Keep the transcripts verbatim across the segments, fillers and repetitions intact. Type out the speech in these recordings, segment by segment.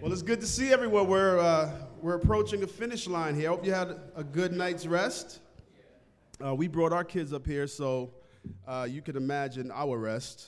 Well, it's good to see everyone. We're, uh, we're approaching a finish line here. I hope you had a good night's rest. Uh, we brought our kids up here, so uh, you can imagine our rest.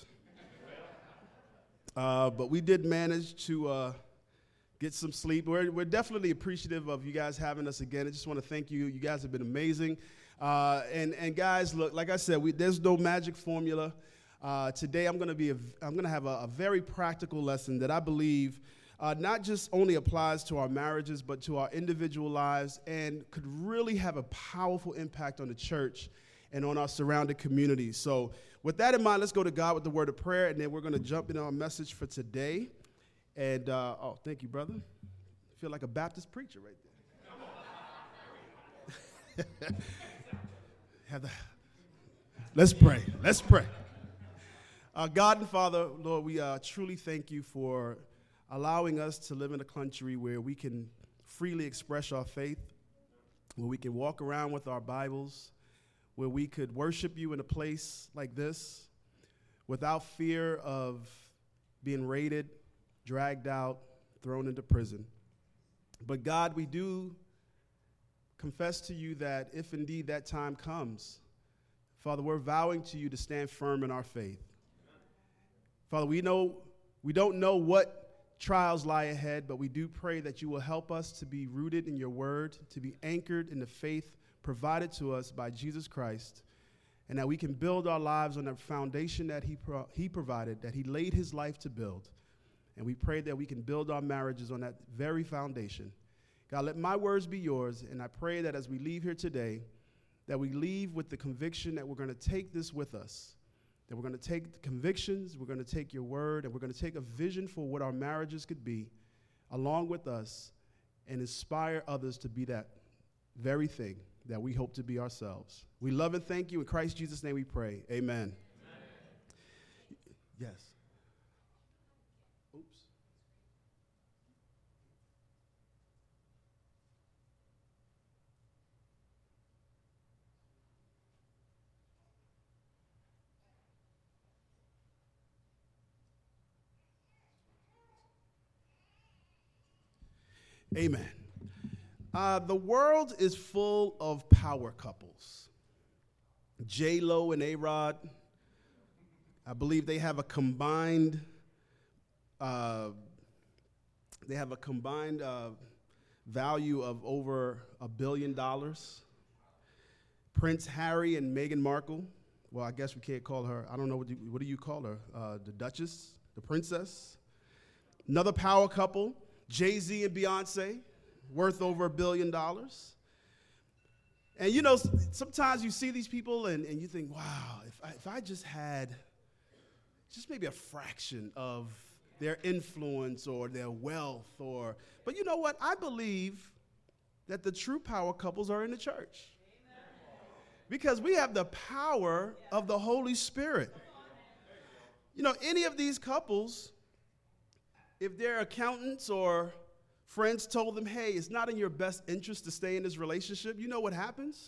Uh, but we did manage to uh, get some sleep. We're, we're definitely appreciative of you guys having us again. I just want to thank you. You guys have been amazing. Uh, and, and guys, look, like I said, we, there's no magic formula. Uh, today I'm going to be a, I'm going to have a, a very practical lesson that I believe Uh, not just only applies to our marriages, but to our individual lives, and could really have a powerful impact on the church and on our surrounding communities. So with that in mind, let's go to God with the word of prayer, and then we're going to jump into our message for today. And, uh, oh, thank you, brother. I feel like a Baptist preacher right there. have the, let's pray. Let's pray. Uh, God and Father, Lord, we uh, truly thank you for allowing us to live in a country where we can freely express our faith, where we can walk around with our Bibles, where we could worship you in a place like this without fear of being raided, dragged out, thrown into prison. But God, we do confess to you that if indeed that time comes, Father, we're vowing to you to stand firm in our faith. Father, we know we don't know what trials lie ahead, but we do pray that you will help us to be rooted in your word, to be anchored in the faith provided to us by Jesus Christ, and that we can build our lives on the foundation that he, pro- he provided, that he laid his life to build. And we pray that we can build our marriages on that very foundation. God, let my words be yours, and I pray that as we leave here today, that we leave with the conviction that we're going to take this with us, that we're going to take the convictions, we're going to take your word, and we're going to take a vision for what our marriages could be along with us and inspire others to be that very thing that we hope to be ourselves. We love and thank you. In Christ Jesus' name we pray. Amen. Amen. Yes. Oops. Amen. Uh, the world is full of power couples. J Lo and A-Rod, I believe they have a combined, uh, they have a combined uh, value of over a billion dollars. Prince Harry and Meghan Markle, well, I guess we can't call her, I don't know, what do you, what do you call her? Uh, the Duchess, the Princess. Another power couple, Jay-Z and Beyonce, worth over a billion dollars. And you know, sometimes you see these people and, and you think, wow, if I, if I just had just maybe a fraction of their influence or their wealth or, but you know what? I believe that the true power couples are in the church. Because we have the power of the Holy Spirit. You know, any of these couples, if their accountants or friends told them, hey, it's not in your best interest to stay in this relationship, you know what happens?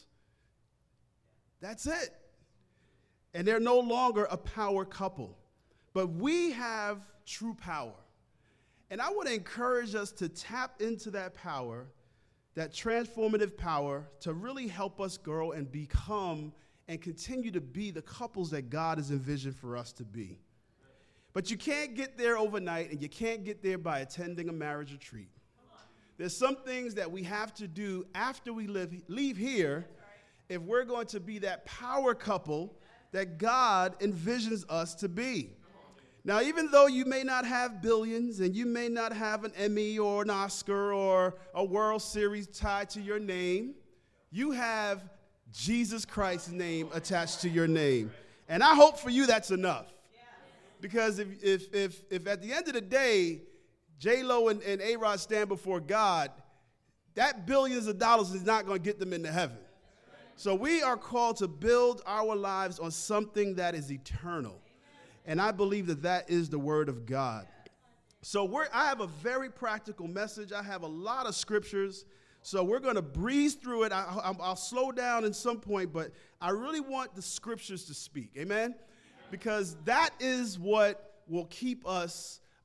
That's it. And they're no longer a power couple. But we have true power. And I want to encourage us to tap into that power, that transformative power, to really help us grow and become and continue to be the couples that God has envisioned for us to be. But you can't get there overnight, and you can't get there by attending a marriage retreat. There's some things that we have to do after we live, leave here if we're going to be that power couple that God envisions us to be. Now, even though you may not have billions and you may not have an Emmy or an Oscar or a World Series tied to your name, you have Jesus Christ's name attached to your name. And I hope for you that's enough. Because if if if, if at the end of the day, J Lo and, and A-Rod stand before God, that billions of dollars is not going to get them into heaven. So we are called to build our lives on something that is eternal. And I believe that that is the word of God. So we're, I have a very practical message. I have a lot of scriptures. So we're going to breeze through it. I, I'll, I'll slow down at some point, but I really want the scriptures to speak. Amen? Because that is what will keep us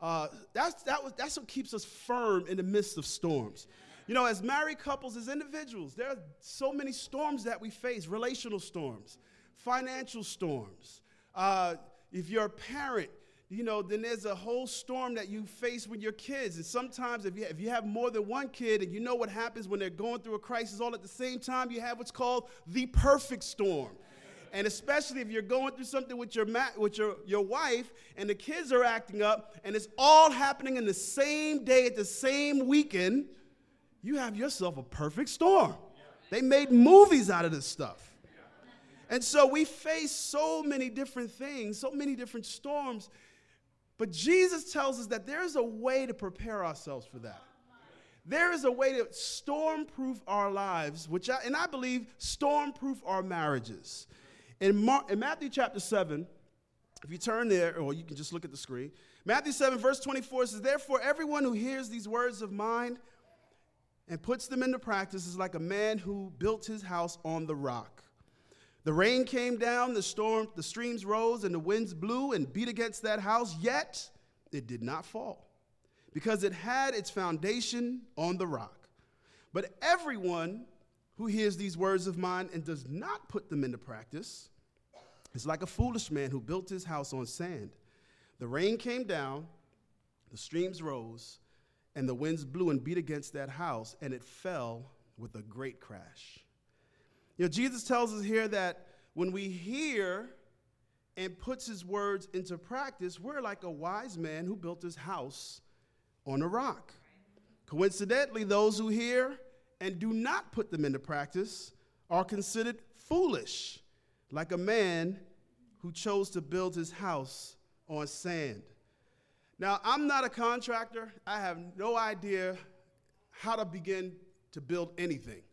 Uh, that's, that was, that's what keeps us firm in the midst of storms. You know, as married couples, as individuals, there are so many storms that we face, relational storms, financial storms. Uh, if you're a parent, you know, then there's a whole storm that you face with your kids. And sometimes if you, if you have more than one kid and you know what happens when they're going through a crisis all at the same time, you have what's called the perfect storm. And especially if you're going through something with your ma- with your, your wife and the kids are acting up and it's all happening in the same day at the same weekend, you have yourself a perfect storm. They made movies out of this stuff. And so we face so many different things, so many different storms. But Jesus tells us that there is a way to prepare ourselves for that. There is a way to storm-proof our lives, which I, and I believe storm-proof our marriages. In, Mar- in Matthew chapter seven, if you turn there, or you can just look at the screen, Matthew seven, verse twenty-four says, "Therefore, everyone who hears these words of mine and puts them into practice is like a man who built his house on the rock. The rain came down, the storm, the streams rose, and the winds blew and beat against that house, yet it did not fall, because it had its foundation on the rock. But everyone who hears these words of mine and does not put them into practice is like a foolish man who built his house on sand. The rain came down, the streams rose, and the winds blew and beat against that house, and it fell with a great crash." You know, Jesus tells us here that when we hear and puts his words into practice, we're like a wise man who built his house on a rock. Coincidentally, those who hear and do not put them into practice are considered foolish, like a man who chose to build his house on sand. Now, I'm not a contractor. I have no idea how to begin to build anything.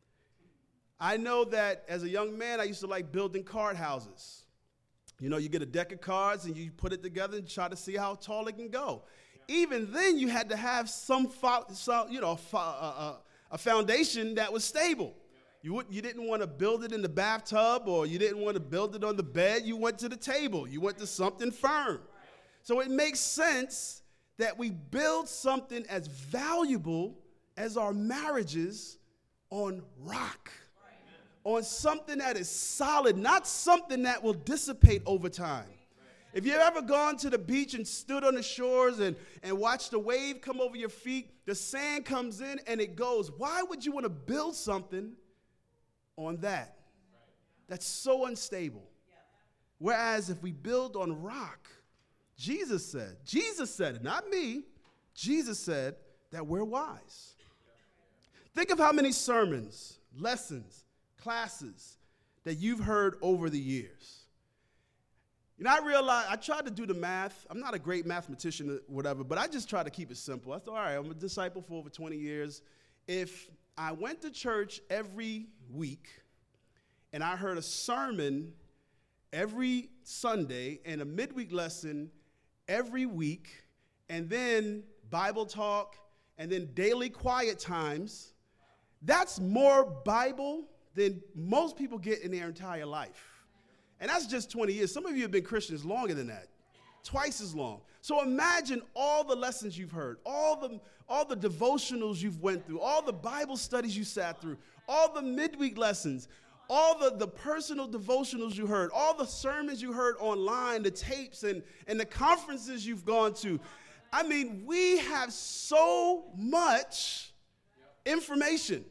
I know that as a young man, I used to like building card houses. You know, you get a deck of cards and you put it together and try to see how tall it can go. Yeah. Even then, you had to have some, fo- some you know, fo- uh, uh, a foundation that was stable. You, would, you didn't want to build it in the bathtub, or you didn't want to build it on the bed. You went to the table. You went to something firm. So it makes sense that we build something as valuable as our marriages on rock. On something that is solid, not something that will dissipate over time. If you've ever gone to the beach and stood on the shores and, and watched the wave come over your feet, the sand comes in and it goes. Why would you want to build something on that? That's so unstable. Whereas if we build on rock, Jesus said, Jesus said it, not me, Jesus said that we're wise. Think of how many sermons, lessons, classes that you've heard over the years. You know, I realized, I tried to do the math. I'm not a great mathematician or whatever, but I just try to keep it simple. I thought, all right, I'm a disciple for over twenty years. If I went to church every week and I heard a sermon every Sunday and a midweek lesson every week, and then Bible talk, and then daily quiet times, that's more Bible than most people get in their entire life. And that's just twenty years. Some of you have been Christians longer than that, twice as long. So imagine all the lessons you've heard, all the, all the devotionals you've went through, all the Bible studies you sat through, all the midweek lessons, all the, the personal devotionals you heard, all the sermons you heard online, the tapes and, and the conferences you've gone to. I mean, we have so much information.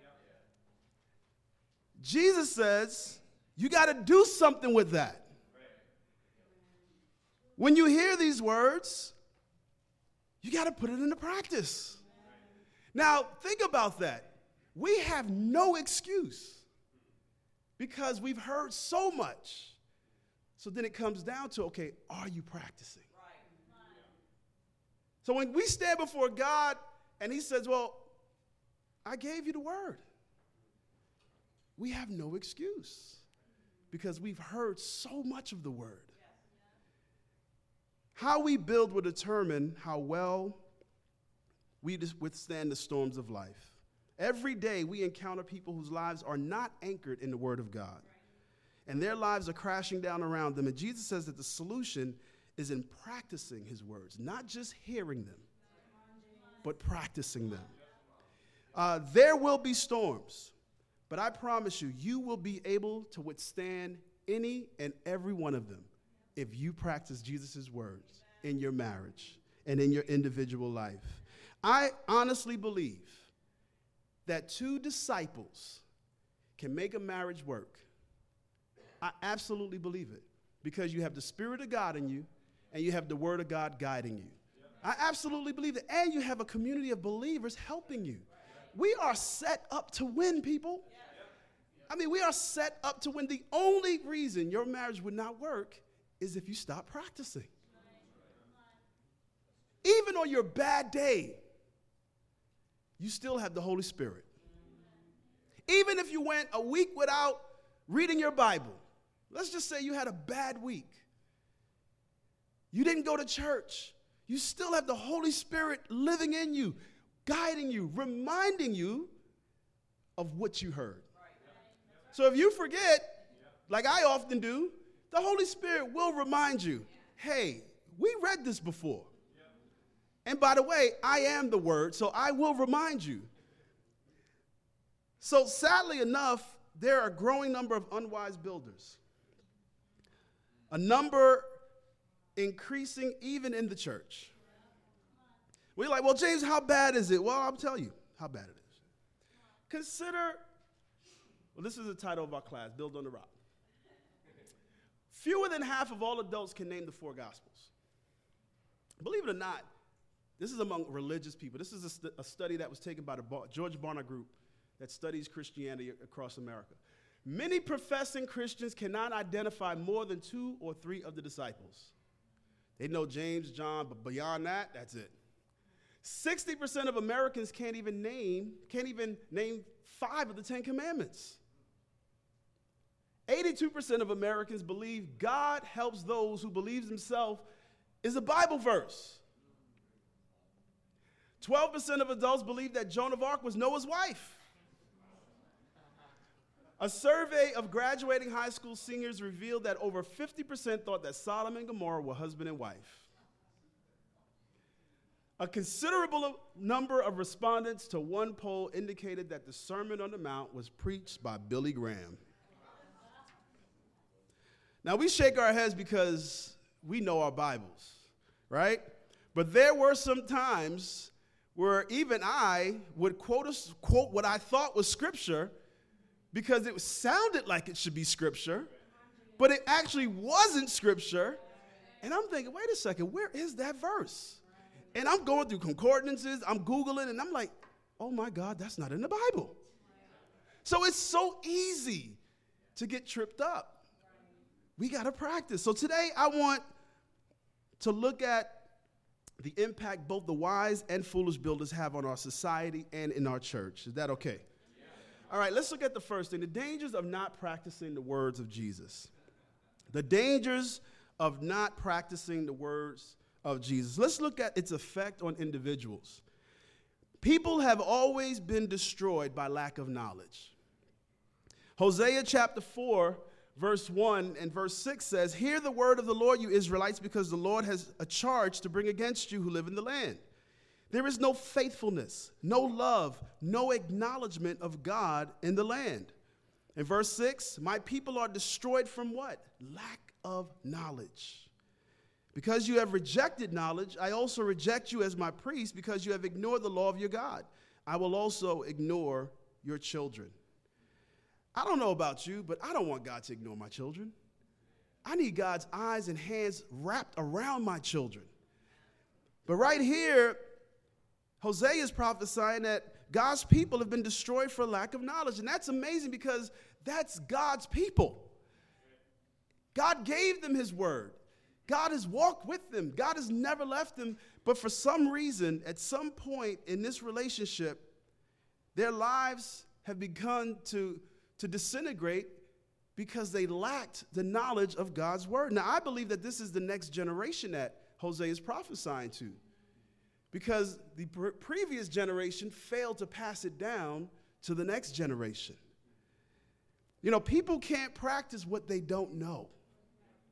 Jesus says, you got to do something with that. When you hear these words, you got to put it into practice. Now, think about that. We have no excuse because we've heard so much. So then it comes down to, okay, are you practicing? So when we stand before God and he says, well, I gave you the word. We have no excuse because we've heard so much of the word. How we build will determine how well we withstand the storms of life. Every day we encounter people whose lives are not anchored in the word of God, and their lives are crashing down around them. And Jesus says that the solution is in practicing his words, not just hearing them, but practicing them. Uh, there will be storms, but I promise you, you will be able to withstand any and every one of them if you practice Jesus' words in your marriage and in your individual life. I honestly believe that two disciples can make a marriage work. I absolutely believe it because you have the Spirit of God in you and you have the Word of God guiding you. I absolutely believe that. And you have a community of believers helping you. We are set up to win, people. I mean, we are set up to win. The only reason your marriage would not work is if you stop practicing. Even on your bad day, you still have the Holy Spirit. Even if you went a week without reading your Bible, let's just say you had a bad week. You didn't go to church. You still have the Holy Spirit living in you, guiding you, reminding you of what you heard. So if you forget, like I often do, the Holy Spirit will remind you, hey, we read this before. And by the way, I am the Word, so I will remind you. So sadly enough, there are a growing number of unwise builders. A number increasing even in the church. We're like, well, James, how bad is it? Well, I'll tell you how bad it is. Consider, well, this is the title of our class, Build on the Rock. Fewer than half of all adults can name the four Gospels. Believe it or not, this is among religious people. This is a, st- a study that was taken by the Bar- George Barna Group that studies Christianity across America. Many professing Christians cannot identify more than two or three of the disciples. They know James, John, but beyond that, that's it. sixty percent of Americans can't even name, can't even name five of the Ten Commandments. eighty-two percent of Americans believe God helps those who believes himself is a Bible verse. twelve percent of adults believe that Joan of Arc was Noah's wife. A survey of graduating high school seniors revealed that over fifty percent thought that Sodom and Gomorrah were husband and wife. A considerable number of respondents to one poll indicated that the Sermon on the Mount was preached by Billy Graham. Now, we shake our heads because we know our Bibles, right? But there were some times where even I would quote, a, quote what I thought was Scripture because it sounded like it should be Scripture, but it actually wasn't Scripture. And I'm thinking, wait a second, where is that verse? And I'm going through concordances, I'm Googling, and I'm like, oh my God, that's not in the Bible. So it's so easy to get tripped up. We got to practice. So today I want to look at the impact both the wise and foolish builders have on our society and in our church. Is that okay? All right, let's look at the first thing, the dangers of not practicing the words of Jesus. The dangers of not practicing the words of Jesus. Let's look at its effect on individuals. People have always been destroyed by lack of knowledge. Hosea chapter four, verse one and verse six says, "Hear the word of the Lord, you Israelites, because the Lord has a charge to bring against you who live in the land. There is no faithfulness, no love, no acknowledgement of God in the land." In verse six, "My people are destroyed from" what? Lack of knowledge. "Because you have rejected knowledge, I also reject you as my priest, because you have ignored the law of your God. I will also ignore your children." I don't know about you, but I don't want God to ignore my children. I need God's eyes and hands wrapped around my children. But right here, Hosea is prophesying that God's people have been destroyed for lack of knowledge. And that's amazing because that's God's people. God gave them his word. God has walked with them. God has never left them. But for some reason, at some point in this relationship, their lives have begun to, to disintegrate because they lacked the knowledge of God's word. Now, I believe that this is the next generation that Hosea is prophesying to, because the pre- previous generation failed to pass it down to the next generation. You know, people can't practice what they don't know.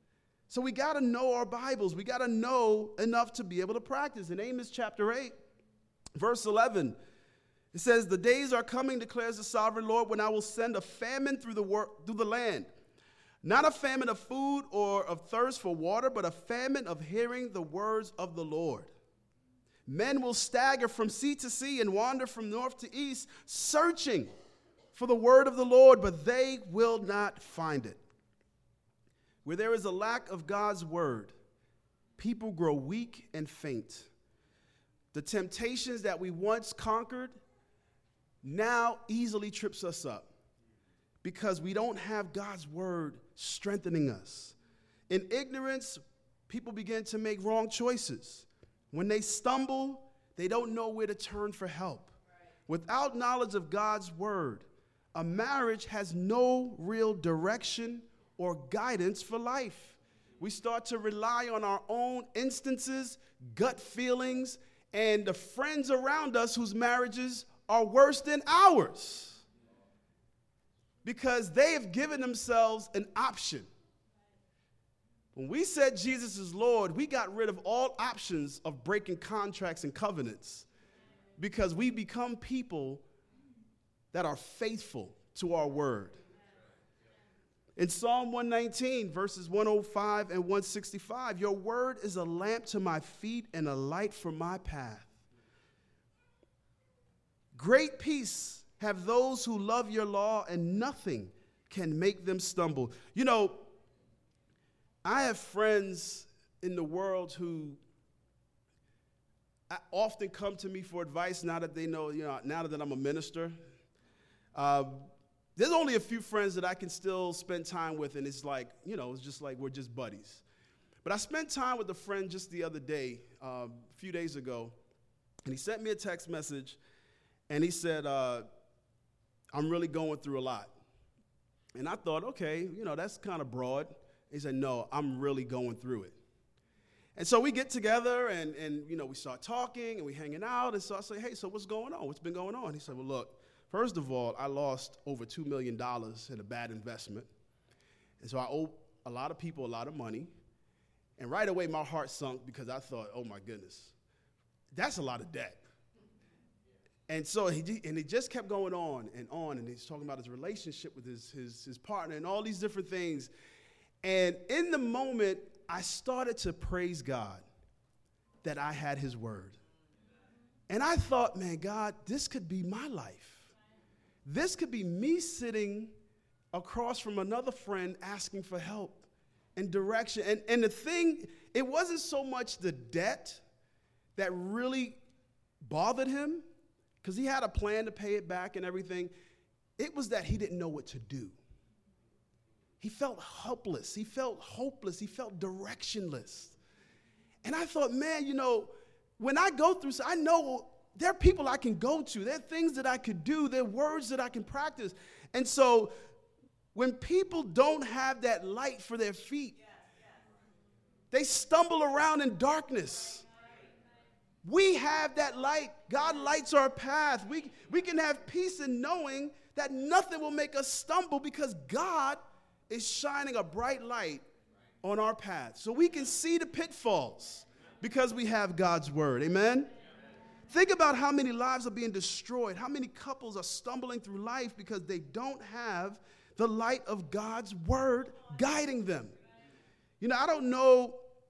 So we got to know our Bibles. We got to know enough to be able to practice. In Amos chapter eight, verse eleven, it says, the days are coming, declares the sovereign Lord, when I will send a famine through the, wor- through the land. Not a famine of food or of thirst for water, but a famine of hearing the words of the Lord. Men will stagger from sea to sea and wander from north to east, searching for the word of the Lord, but they will not find it. Where there is a lack of God's word, people grow weak and faint. The temptations that we once conquered now easily trips us up because we don't have God's word strengthening us. In ignorance, people begin to make wrong choices. When they stumble, they don't know where to turn for help. Without knowledge of God's word, a marriage has no real direction or guidance for life. We start to rely on our own instances, gut feelings, and the friends around us whose marriages are worse than ours because they have given themselves an option. When we said Jesus is Lord, we got rid of all options of breaking contracts and covenants because we become people that are faithful to our word. In Psalm one nineteen, verses one oh five and one sixty-five, your word is a lamp to my feet and a light for my path. Great peace have those who love your law, and nothing can make them stumble. You know, I have friends in the world who often come to me for advice now that they know, you know, now that I'm a minister. Uh, there's only a few friends that I can still spend time with, and it's like, you know, it's just like we're just buddies. But I spent time with a friend just the other day, uh, a few days ago, and he sent me a text message, and he said, uh, I'm really going through a lot. And I thought, okay, you know, that's kind of broad. He said, no, I'm really going through it. And so we get together, and, and you know, we start talking, and we hanging out, and so I say, hey, so what's going on? What's been going on? He said, well, look, first of all, I lost over two million dollars in a bad investment. And so I owe a lot of people a lot of money. And right away, my heart sunk because I thought, oh, my goodness, that's a lot of debt. And so he and it just kept going on and on, and he's talking about his relationship with his, his, his partner and all these different things. And in the moment, I started to praise God that I had his word. And I thought, man, God, this could be my life. This could be me sitting across from another friend asking for help and direction. And, and the thing, it wasn't so much the debt that really bothered him, because he had a plan to pay it back and everything. It was that he didn't know what to do. He felt helpless. He felt hopeless. He felt directionless. And I thought, man, you know, when I go through, I know there are people I can go to. There are things that I could do. There are words that I can practice. And so when people don't have that light for their feet, they stumble around in darkness. We have that light. God lights our path. We, we can have peace in knowing that nothing will make us stumble because God is shining a bright light on our path. So we can see the pitfalls because we have God's word. Amen? Think about how many lives are being destroyed, how many couples are stumbling through life because they don't have the light of God's word guiding them. You know, I don't know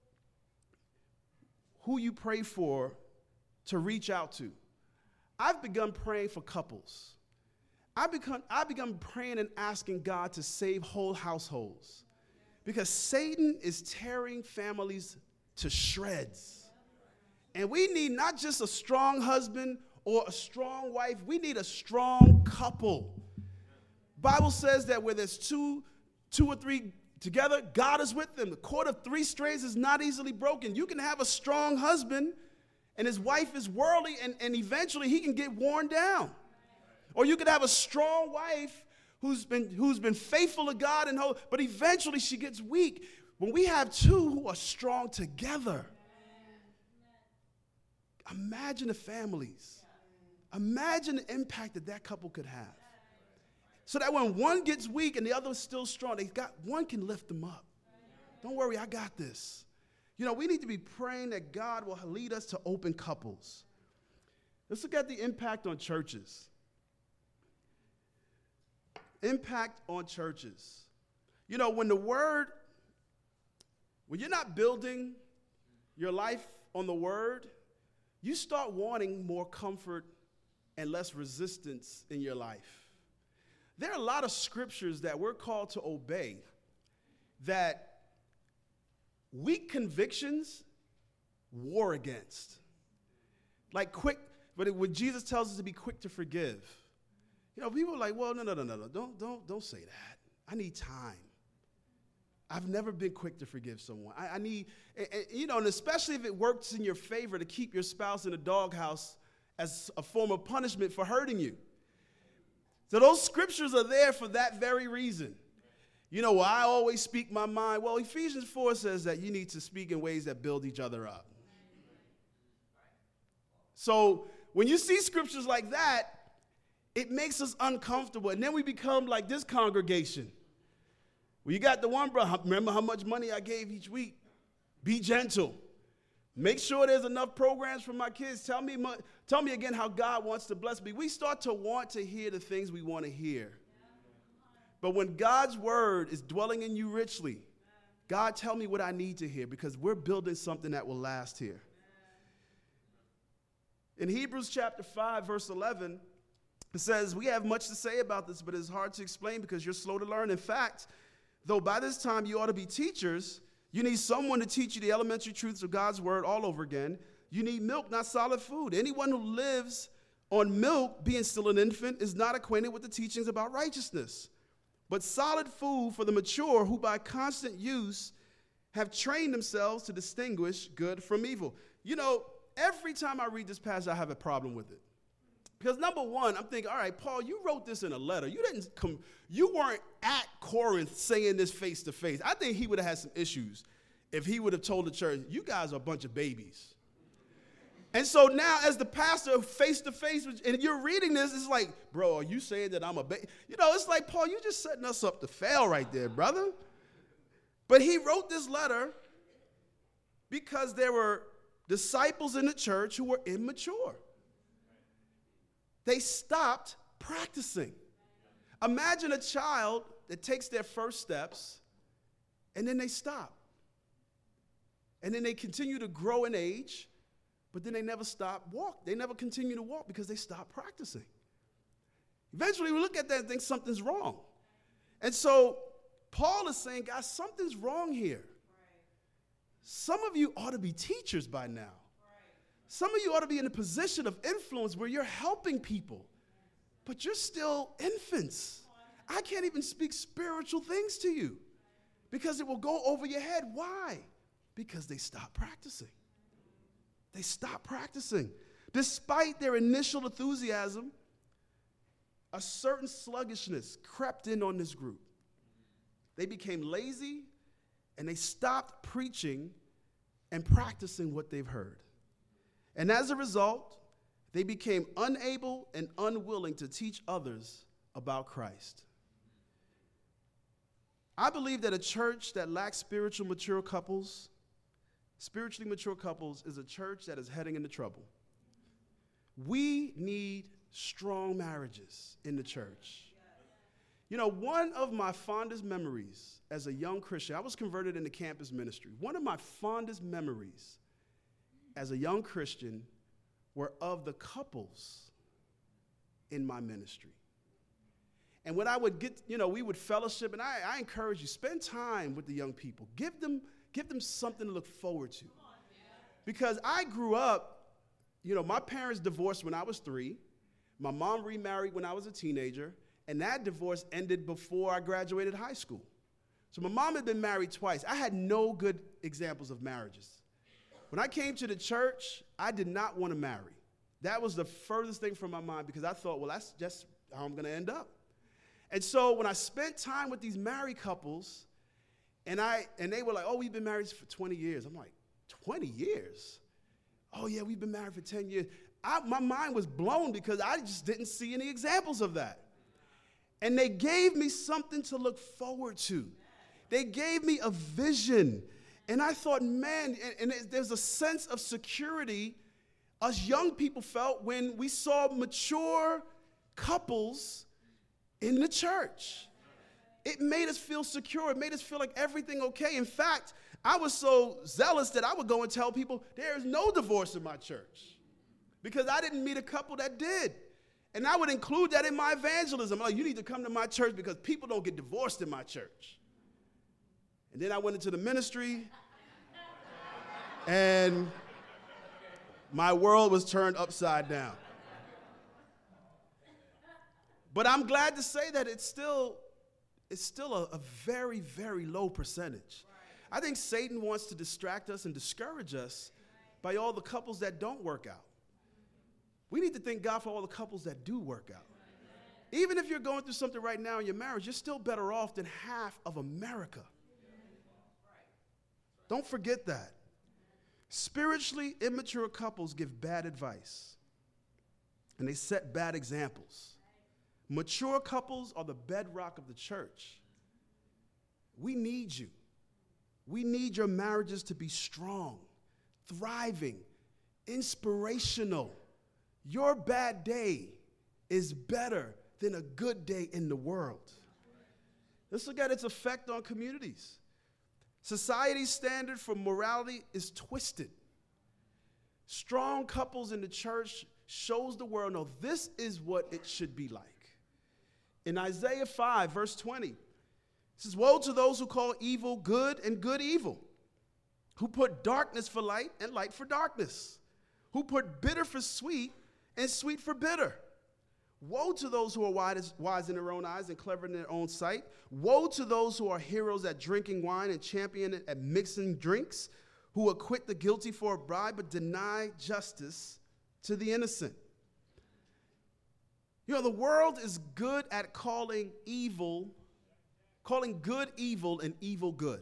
who you pray for to reach out to. I've begun praying for couples. I've begun, I've begun praying and asking God to save whole households because Satan is tearing families to shreds. And we need not just a strong husband or a strong wife, we need a strong couple. Bible says that where there's two, two or three together, God is with them. The cord of three strands is not easily broken. You can have a strong husband and his wife is worldly, and, and eventually he can get worn down. Or you could have a strong wife who's been, who's been faithful to God, and whole, but eventually she gets weak. When we have two who are strong together, imagine the families. Imagine the impact that that couple could have. So that when one gets weak and the other is still strong, they got one can lift them up. Don't worry, I got this. You know, we need to be praying that God will lead us to open couples. Let's look at the impact on churches. Impact on churches. You know, when the word, when you're not building your life on the word, you start wanting more comfort and less resistance in your life. There are a lot of scriptures that we're called to obey that weak convictions war against. Like quick, but it, when Jesus tells us to be quick to forgive, you know, people are like, well, no, no, no, no, no, don't, don't, don't say that. I need time. I've never been quick to forgive someone. I, I need, and, and, you know, and especially if it works in your favor to keep your spouse in a doghouse as a form of punishment for hurting you. So those scriptures are there for that very reason. You know, well, I always speak my mind. Well, Ephesians four says that you need to speak in ways that build each other up. So when you see scriptures like that, it makes us uncomfortable. And then we become like this congregation. Well, you got the one, bro. Remember how much money I gave each week? Be gentle. Make sure there's enough programs for my kids. Tell me, tell me again how God wants to bless me. We start to want to hear the things we want to hear. But when God's word is dwelling in you richly, God, tell me what I need to hear, because we're building something that will last here. In Hebrews chapter five, verse eleven, it says, we have much to say about this, but it's hard to explain because you're slow to learn. In fact, though by this time you ought to be teachers, you need someone to teach you the elementary truths of God's word all over again. You need milk, not solid food. Anyone who lives on milk, being still an infant, is not acquainted with the teachings about righteousness. But solid food for the mature, who by constant use have trained themselves to distinguish good from evil. You know, every time I read this passage, I have a problem with it. Because number one, I'm thinking, all right, Paul, you wrote this in a letter. You didn't come, you weren't at Corinth saying this face to face. I think he would have had some issues if he would have told the church, you guys are a bunch of babies. And so now as the pastor face to face, and you're reading this, it's like, bro, are you saying that I'm a baby? You know, it's like, Paul, you're just setting us up to fail right there, brother. But he wrote this letter because there were disciples in the church who were immature. They stopped practicing. Imagine a child that takes their first steps and then they stop. And then they continue to grow in age, but then they never stop walk. They never continue to walk because they stop practicing. Eventually we look at that and think something's wrong. And so Paul is saying, guys, something's wrong here. Some of you ought to be teachers by now. Some of you ought to be in a position of influence where you're helping people, but you're still infants. I can't even speak spiritual things to you because it will go over your head. Why? Because they stopped practicing. They stopped practicing. Despite their initial enthusiasm, a certain sluggishness crept in on this group. They became lazy and they stopped preaching and practicing what they've heard. And as a result, they became unable and unwilling to teach others about Christ. I believe that a church that lacks spiritual mature couples, spiritually mature couples, is a church that is heading into trouble. We need strong marriages in the church. You know, one of my fondest memories as a young Christian, I was converted into campus ministry. One of my fondest memories as a young Christian were of the couples in my ministry. And when I would get, you know, we would fellowship, and I, I encourage you, spend time with the young people. Give them, give them something to look forward to. Because I grew up, you know, my parents divorced when I was three. My mom remarried when I was a teenager, and that divorce ended before I graduated high school. So my mom had been married twice. I had no good examples of marriages. When I came to the church, I did not want to marry. That was the furthest thing from my mind because I thought, well, that's just how I'm going to end up. And so when I spent time with these married couples, and I and they were like, oh, we've been married for twenty years. I'm like, twenty years? Oh, yeah, we've been married for ten years. I, my mind was blown because I just didn't see any examples of that. And they gave me something to look forward to. They gave me a vision. And I thought, man, and, and there's a sense of security us young people felt when we saw mature couples in the church. It made us feel secure. It made us feel like everything okay. In fact, I was so zealous that I would go and tell people there is no divorce in my church because I didn't meet a couple that did. And I would include that in my evangelism. I'm like, you need to come to my church because people don't get divorced in my church. And then I went into the ministry, and my world was turned upside down. But I'm glad to say that it's still, it's still a, a very, very low percentage. I think Satan wants to distract us and discourage us by all the couples that don't work out. We need to thank God for all the couples that do work out. Even if you're going through something right now in your marriage, you're still better off than half of America. Don't forget that. Spiritually immature couples give bad advice, and they set bad examples. Mature couples are the bedrock of the church. We need you. We need your marriages to be strong, thriving, inspirational. Your bad day is better than a good day in the world. Let's look at its effect on communities. Society's standard for morality is twisted. Strong couples in the church shows the world, no, this is what it should be like. In Isaiah five, verse twenty, it says, woe to those who call evil good and good evil, who put darkness for light and light for darkness, who put bitter for sweet and sweet for bitter. Woe to those who are wise, wise in their own eyes and clever in their own sight. Woe to those who are heroes at drinking wine and champion at mixing drinks, who acquit the guilty for a bribe but deny justice to the innocent. You know, the world is good at calling evil, calling good evil and evil good.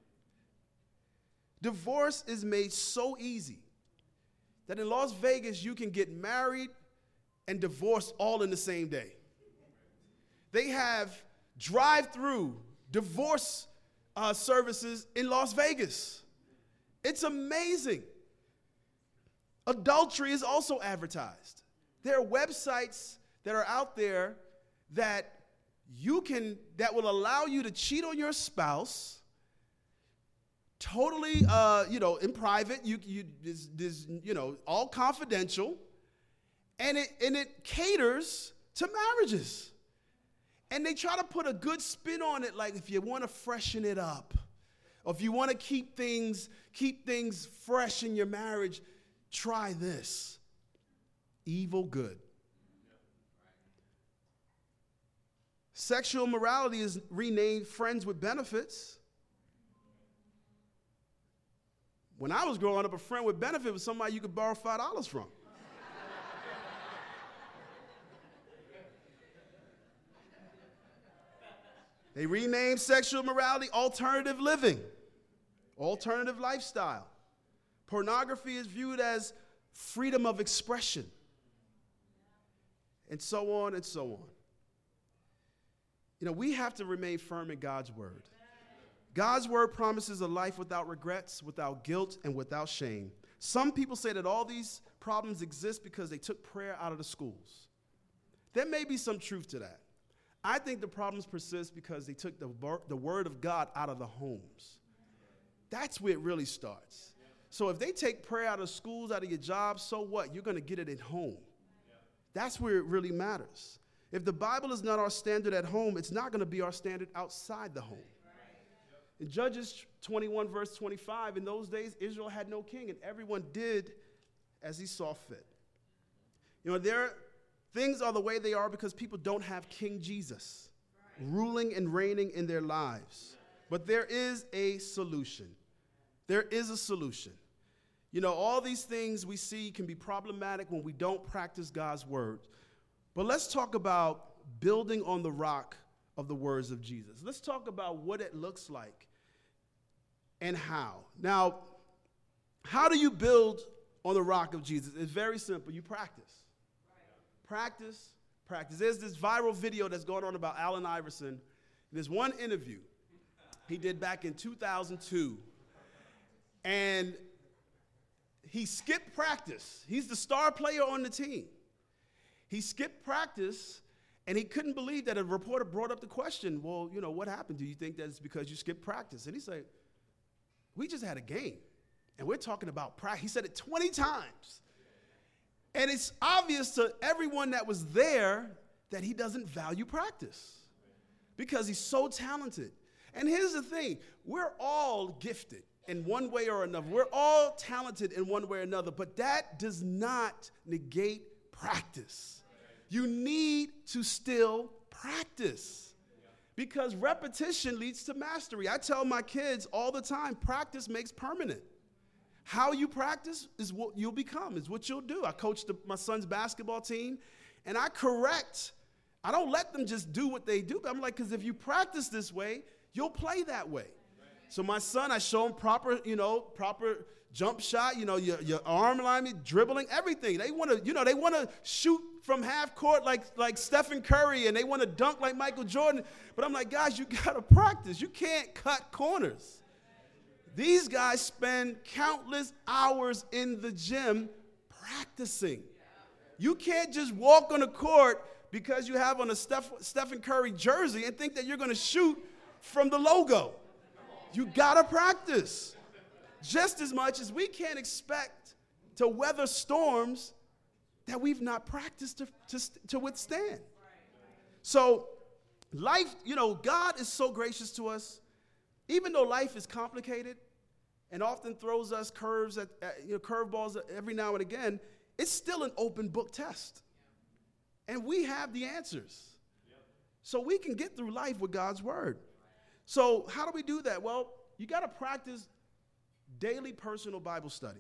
Divorce is made so easy that in Las Vegas you can get married and divorced all in the same day. They have drive-through divorce uh, services in Las Vegas. It's amazing. Adultery is also advertised. There are websites that are out there that you can, that will allow you to cheat on your spouse totally, uh, you know, in private. You, you, this, this, you know, all confidential. And it, and it caters to marriages. And they try to put a good spin on it, like if you want to freshen it up, or if you want to keep things, keep things fresh in your marriage, try this. Evil good. Sexual morality is renamed friends with benefits. When I was growing up, a friend with benefit was somebody you could borrow five dollars from. They renamed sexual morality alternative living, alternative lifestyle. Pornography is viewed as freedom of expression, and so on and so on. You know, we have to remain firm in God's word. God's word promises a life without regrets, without guilt, and without shame. Some people say that all these problems exist because they took prayer out of the schools. There may be some truth to that. I think the problems persist because they took the, the word of God out of the homes. That's where it really starts. So if they take prayer out of schools, out of your jobs, so what? You're going to get it at home. That's where it really matters. If the Bible is not our standard at home, it's not going to be our standard outside the home. In Judges twenty-one, verse twenty-five, in those days, Israel had no king, and everyone did as he saw fit. You know, there, things are the way they are because people don't have King Jesus ruling and reigning in their lives. But there is a solution. There is a solution. You know, all these things we see can be problematic when we don't practice God's word. But let's talk about building on the rock of the words of Jesus. Let's talk about what it looks like and how. Now, how do you build on the rock of Jesus? It's very simple. You practice. Practice, practice. There's this viral video that's going on about Allen Iverson. There's one interview He did back in two thousand two. And he skipped practice. He's the star player on the team. He skipped practice, and he couldn't believe that a reporter brought up the question, well, you know, what happened? Do you think that it's because you skipped practice? And he's like, we just had a game, and we're talking about practice. He said it twenty times. And it's obvious to everyone that was there that he doesn't value practice because he's so talented. And here's the thing. We're all gifted in one way or another. We're all talented in one way or another, but that does not negate practice. You need to still practice because repetition leads to mastery. I tell my kids all the time, practice makes permanent. How you practice is what you'll become, is what you'll do. I coach the, my son's basketball team, and I correct. I don't let them just do what they do. I'm like, because if you practice this way, you'll play that way. So my son, I show him proper, you know, proper jump shot, you know, your, your arm alignment, dribbling, everything. They want to, you know, they want to shoot from half court like, like Stephen Curry, and they want to dunk like Michael Jordan. But I'm like, guys, you got to practice. You can't cut corners. These guys spend countless hours in the gym practicing. You can't just walk on the court because you have on a Steph, Stephen Curry jersey and think that you're going to shoot from the logo. You got to practice. Just as much as we can't expect to weather storms that we've not practiced to, to, to withstand. So life, you know, God is so gracious to us. Even though life is complicated and often throws us curves at, at you know, curveballs every now and again, it's still an open book test. And we have the answers. So we can get through life with God's word. So how do we do that? Well, you got to practice daily personal Bible study.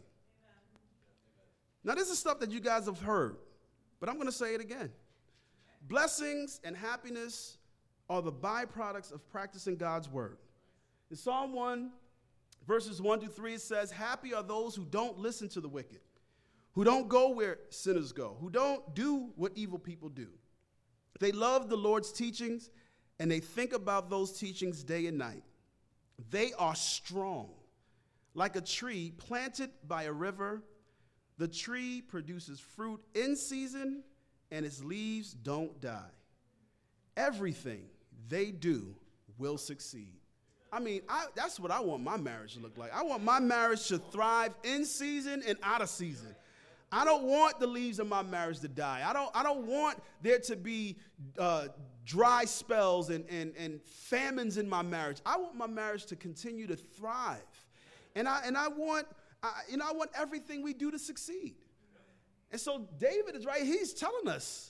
Now, this is stuff that you guys have heard, but I'm going to say it again. Blessings and happiness are the byproducts of practicing God's word. In Psalm one, verses one through three, it says, happy are those who don't listen to the wicked, who don't go where sinners go, who don't do what evil people do. They love the Lord's teachings, and they think about those teachings day and night. They are strong, like a tree planted by a river. The tree produces fruit in season, and its leaves don't die. Everything they do will succeed. I mean, I, that's what I want my marriage to look like. I want my marriage to thrive in season and out of season. I don't want the leaves of my marriage to die. I don't, I don't want there to be uh, dry spells and, and, and famines in my marriage. I want my marriage to continue to thrive. And I, and I want, I, you know, I want everything we do to succeed. And so David is right. He's telling us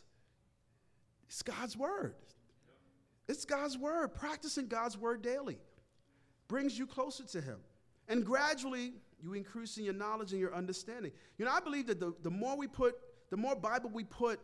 it's God's word. It's God's word. Practicing God's word daily brings you closer to him. And gradually, you increase in your knowledge and your understanding. You know, I believe that the, the more we put, the more Bible we put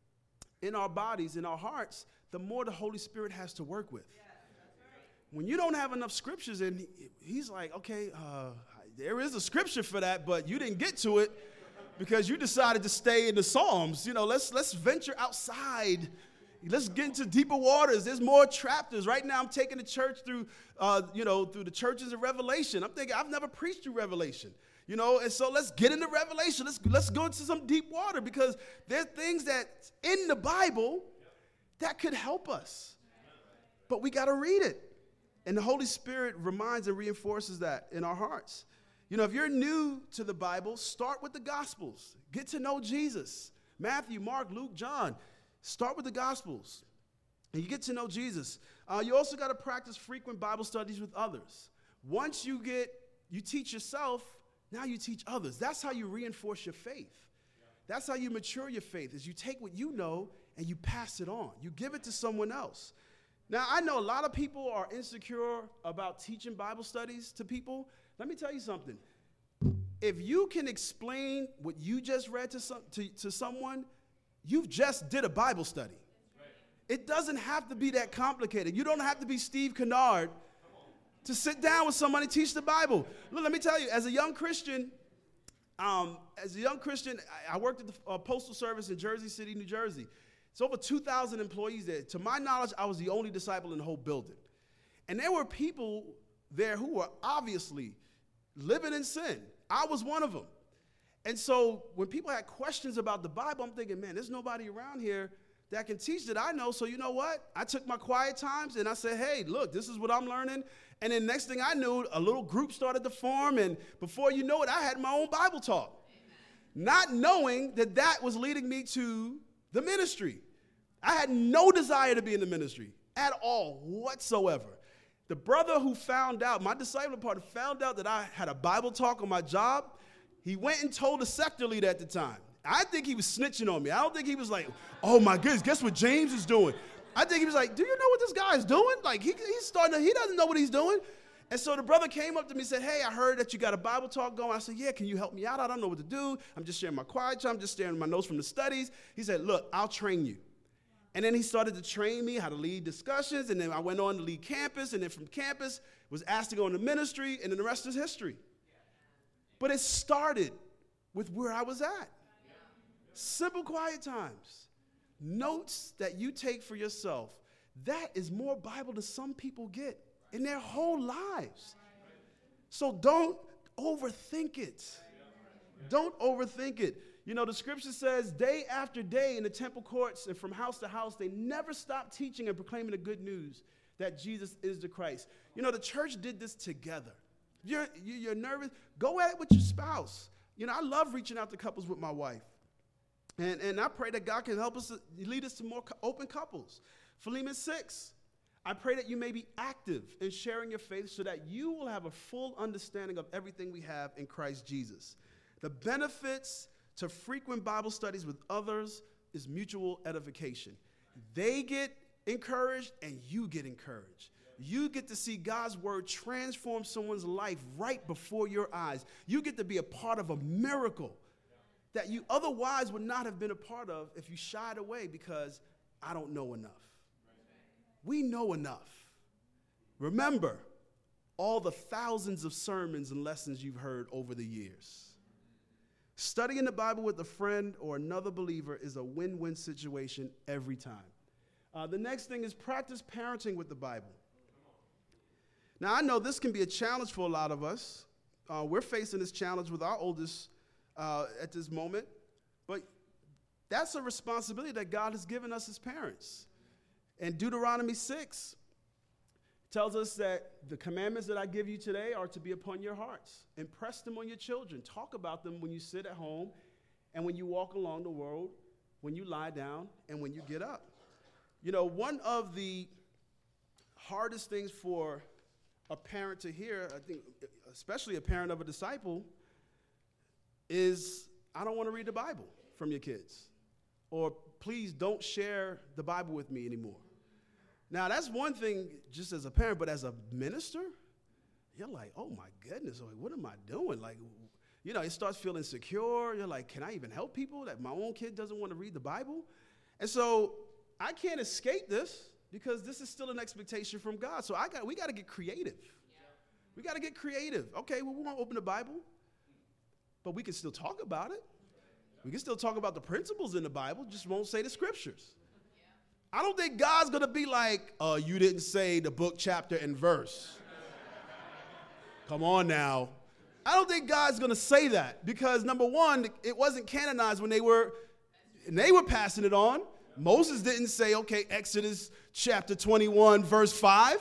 in our bodies, in our hearts, the more the Holy Spirit has to work with. Yeah, that's right. When you don't have enough scriptures, and he, he's like, okay, uh, there is a scripture for that, but you didn't get to it because you decided to stay in the Psalms. You know, let's let's venture outside. Let's get into deeper waters. There's more chapters. Right now, I'm taking the church through, uh, you know, through the churches of Revelation. I'm thinking, I've never preached through Revelation, you know, and so let's get into Revelation. Let's, let's go into some deep water because there's things that's in the Bible that could help us. But we got to read it. And the Holy Spirit reminds and reinforces that in our hearts. You know, if you're new to the Bible, start with the Gospels. Get to know Jesus. Matthew, Mark, Luke, John. Start with the Gospels, and you get to know Jesus. Uh, you also got to practice frequent Bible studies with others. Once you get, you teach yourself, now you teach others. That's how you reinforce your faith. That's how you mature your faith, is you take what you know and you pass it on. You give it to someone else. Now, I know a lot of people are insecure about teaching Bible studies to people. Let me tell you something. If you can explain what you just read to, some, to, to someone, you've just did a Bible study. It doesn't have to be that complicated. You don't have to be Steve Kennard to sit down with somebody and teach the Bible. Look, let me tell you, as a young Christian, um, as a young Christian, I, I worked at the uh, Postal Service in Jersey City, New Jersey. It's over two thousand employees there. To my knowledge, I was the only disciple in the whole building. And there were people there who were obviously living in sin. I was one of them. And so when people had questions about the Bible, I'm thinking, man, there's nobody around here that can teach that I know. So you know what? I took my quiet times and I said, hey, look, this is what I'm learning. And then next thing I knew, a little group started to form. And before you know it, I had my own Bible talk. Amen. Not knowing that that was leading me to the ministry. I had no desire to be in the ministry at all whatsoever. The brother who found out, my disciple partner found out that I had a Bible talk on my job. He went and told the sector leader at the time. I think he was snitching on me. I don't think he was like, oh my goodness, guess what James is doing? I think he was like, do you know what this guy is doing? Like he, he's starting to, he doesn't know what he's doing. And so the brother came up to me and said, hey, I heard that you got a Bible talk going. I said, yeah, can you help me out? I don't know what to do. I'm just sharing my quiet time. I'm just sharing my notes from the studies. He said, look, I'll train you. And then he started to train me how to lead discussions. And then I went on to lead campus. And then from campus, was asked to go into ministry. And then the rest is history. But it started with where I was at. Simple quiet times. Notes that you take for yourself. That is more Bible than some people get in their whole lives. So don't overthink it. Don't overthink it. You know, the scripture says day after day in the temple courts and from house to house, they never stopped teaching and proclaiming the good news that Jesus is the Christ. You know, the church did this together. You're, you're nervous, go at it with your spouse. You know, I love reaching out to couples with my wife. And, and I pray that God can help us, lead us to more open couples. Philemon six, I pray that you may be active in sharing your faith so that you will have a full understanding of everything we have in Christ Jesus. The benefits to frequent Bible studies with others is mutual edification. They get encouraged and you get encouraged. You get to see God's word transform someone's life right before your eyes. You get to be a part of a miracle that you otherwise would not have been a part of if you shied away because I don't know enough. We know enough. Remember all the thousands of sermons and lessons you've heard over the years. Studying the Bible with a friend or another believer is a win-win situation every time. Uh, the next thing is practice parenting with the Bible. Now, I know this can be a challenge for a lot of us. Uh, we're facing this challenge with our oldest uh, at this moment. But that's a responsibility that God has given us as parents. And Deuteronomy six tells us that the commandments that I give you today are to be upon your hearts. Impress them on your children. Talk about them when you sit at home and when you walk along the road, when you lie down, and when you get up. You know, one of the hardest things for a parent to hear, I think, especially a parent of a disciple, is, I don't want to read the Bible from your kids. Or please don't share the Bible with me anymore. Now, that's one thing just as a parent, but as a minister, you're like, oh my goodness, like, what am I doing? Like, you know, it starts feeling secure. You're like, can I even help people that my own kid doesn't want to read the Bible? And so I can't escape this because this is still an expectation from God. So I got, we got to get creative. Yeah. We got to get creative. Okay, well, we won't open the Bible, but we can still talk about it. We can still talk about the principles in the Bible, just won't say the scriptures. I don't think God's going to be like, uh, you didn't say the book, chapter, and verse. Come on now. I don't think God's going to say that because, number one, it wasn't canonized when they were, and they were passing it on. Moses didn't say, okay, Exodus chapter twenty-one, verse five.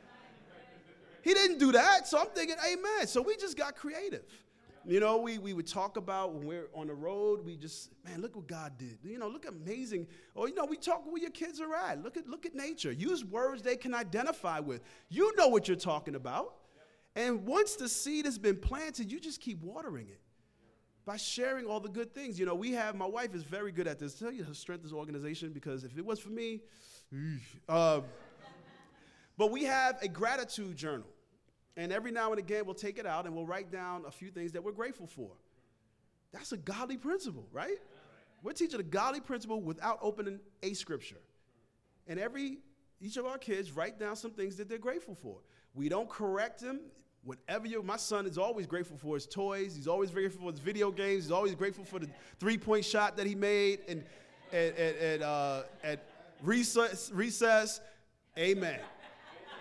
He didn't do that. So I'm thinking, amen. So we just got creative. You know, we, we would talk about when we're on the road, we just, man, look what God did. You know, look amazing. Or, you know, we talk where your kids are at. Look at look at nature. Use words they can identify with. You know what you're talking about. And once the seed has been planted, you just keep watering it by sharing all the good things. You know, we have, my wife is very good at this. Tell you her strength is organization because if it was for me, uh, but we have a gratitude journal. And every now and again, we'll take it out and we'll write down a few things that we're grateful for. That's a godly principle, right? We're teaching a godly principle without opening a scripture. And every, each of our kids write down some things that they're grateful for. We don't correct them. Whatever you, my son is always grateful for his toys. He's always grateful for his video games. He's always grateful for the three-point shot that he made and at, at, at, uh, at recess, recess. Amen.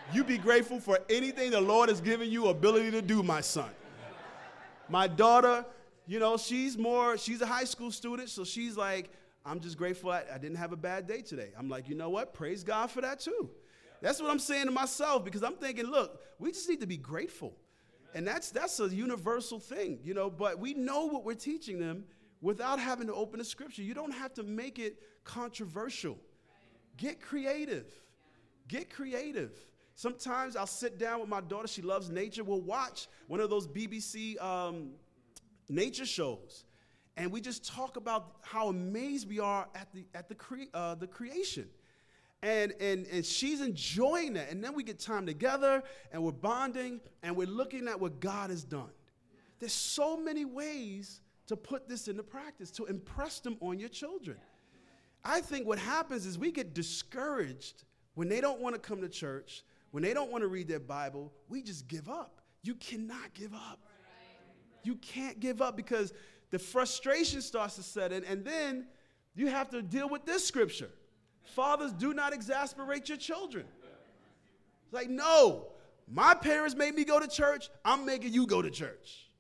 You be grateful for anything the Lord has given you ability to do, my son. My daughter, you know, she's more, she's a high school student, so she's like, I'm just grateful I, I didn't have a bad day today. I'm like, you know what? Praise God for that too. That's what I'm saying to myself, because I'm thinking, look, we just need to be grateful. And that's that's a universal thing, you know, but we know what we're teaching them without having to open the scripture. You don't have to make it controversial. Get creative. Get creative. Sometimes I'll sit down with my daughter. She loves nature. We'll watch one of those B B C um, nature shows, and we just talk about how amazed we are at the at the cre- uh, the creation. And, and, and she's enjoying that. And then we get time together, and we're bonding, and we're looking at what God has done. There's so many ways to put this into practice, to impress them on your children. I think what happens is we get discouraged when they don't want to come to church, when they don't want to read their Bible. We just give up. You cannot give up. You can't give up, because the frustration starts to set in, and then you have to deal with this scripture. Fathers, do not exasperate your children. It's like, no, my parents made me go to church. I'm making you go to church.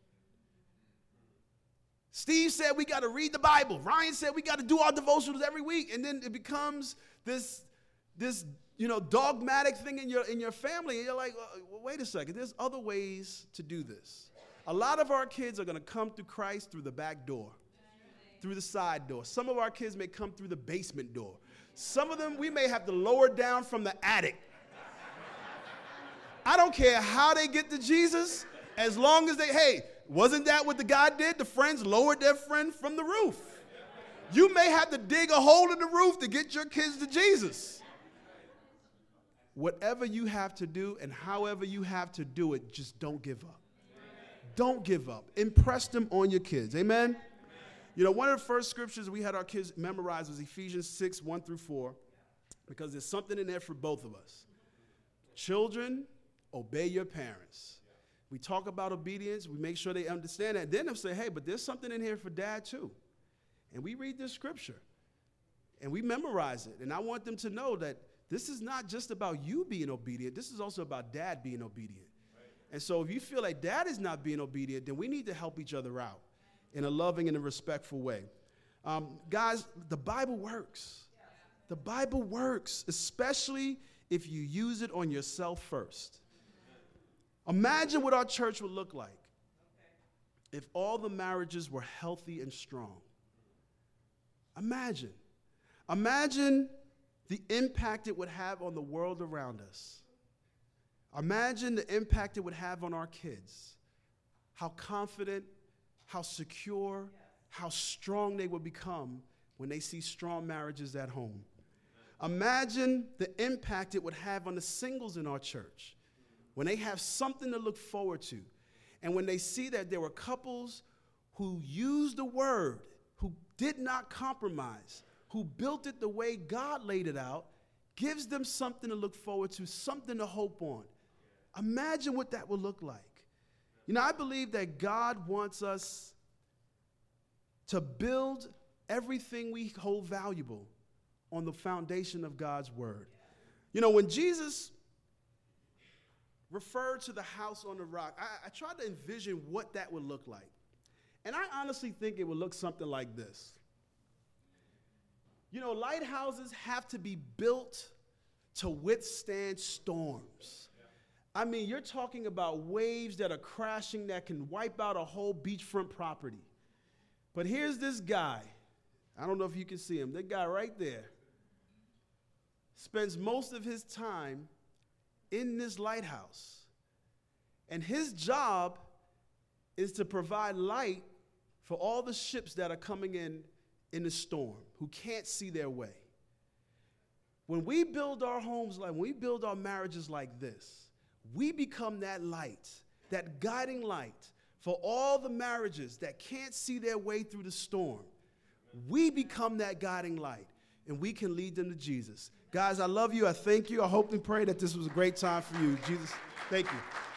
Steve said we got to read the Bible. Ryan said we got to do our devotionals every week. And then it becomes this, this you know, dogmatic thing in your, in your family. And you're like, well, wait a second. There's other ways to do this. A lot of our kids are going to come through Christ through the back door, through the side door. Some of our kids may come through the basement door. Some of them we may have to lower down from the attic. I don't care how they get to Jesus, as long as they, hey, wasn't that what the guy did? The friends lowered their friend from the roof. You may have to dig a hole in the roof to get your kids to Jesus. Whatever you have to do and however you have to do it, just don't give up. Don't give up. Impress them on your kids. Amen? You know, one of the first scriptures we had our kids memorize was Ephesians six, one through four, because there's something in there for both of us. Children, obey your parents. We talk about obedience. We make sure they understand that. Then they'll say, hey, but there's something in here for dad too. And we read this scripture, and we memorize it. And I want them to know that this is not just about you being obedient. This is also about dad being obedient. Right. And so if you feel like dad is not being obedient, then we need to help each other out in a loving and a respectful way. Um, guys, the Bible works. The Bible works, especially if you use it on yourself first. Imagine what our church would look like if all the marriages were healthy and strong. Imagine. Imagine the impact it would have on the world around us. Imagine the impact it would have on our kids. How confident, how secure, how strong they will become when they see strong marriages at home. Imagine the impact it would have on the singles in our church when they have something to look forward to, and when they see that there were couples who used the word, who did not compromise, who built it the way God laid it out, gives them something to look forward to, something to hope on. Imagine what that would look like. You know, I believe that God wants us to build everything we hold valuable on the foundation of God's word. You know, when Jesus referred to the house on the rock, I, I tried to envision what that would look like. And I honestly think it would look something like this. You know, lighthouses have to be built to withstand storms. I mean, you're talking about waves that are crashing that can wipe out a whole beachfront property. But here's this guy. I don't know if you can see him. That guy right there spends most of his time in this lighthouse. And his job is to provide light for all the ships that are coming in in the storm, who can't see their way. When we build our homes like, when we build our marriages like this, we become that light, that guiding light for all the marriages that can't see their way through the storm. We become that guiding light, and we can lead them to Jesus. Guys, I love you. I thank you. I hope and pray that this was a great time for you. Jesus, thank you.